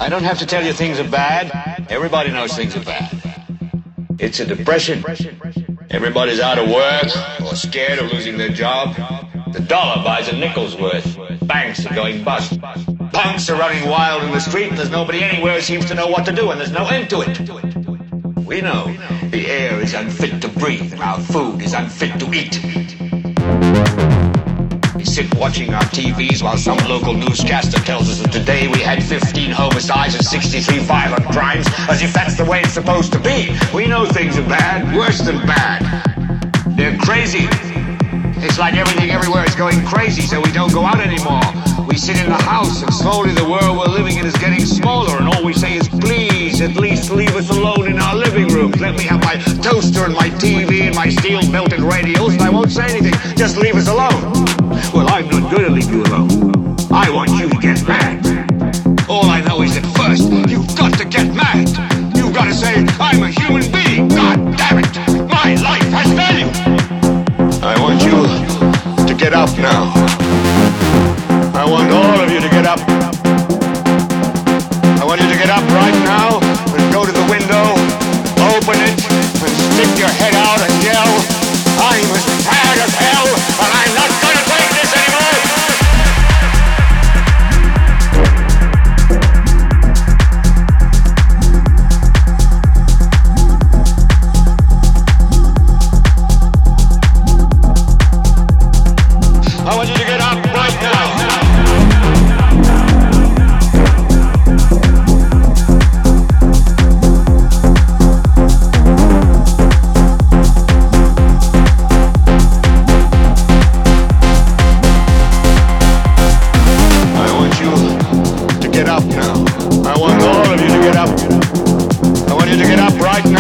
I don't have to tell you things are bad. Everybody knows things are bad. It's a depression. Everybody's out of work or scared of losing their job. The dollar buys a nickel's worth. Banks are going bust. Punks are running wild in the street and there's nobody anywhere who seems to know what to do and there's no end to it. We know the air is unfit to breathe and our food is unfit to eat. We sit watching our TVs while some local newscaster tells us that today we had 15 homicides and 63 violent crimes, as if that's the way it's supposed to be. We know things are bad, worse than bad. They're crazy. It's like everything everywhere is going crazy, so we don't go out anymore. We sit in the house, and slowly the world we're living in is getting smaller, and all we say is, please, at least leave us alone in our living rooms. Let me have my toaster and my TV and my steel-belted radios, and I won't say anything. Just leave us alone. Well, I'm not going to leave you alone. I want you to get mad. All I know is that first, you've got to get mad. You've got to say, I'm a human being. God damn it, my life has value. I want you to get up now. I want all of you to get up. I want you to get up right now and go to the window, open it, and stick your head out and yell, I'm as tired as hell, and I'm not going to take this anymore! I want you to get up right now. I want you to get up now. I want all of you to get up. I want you to get up right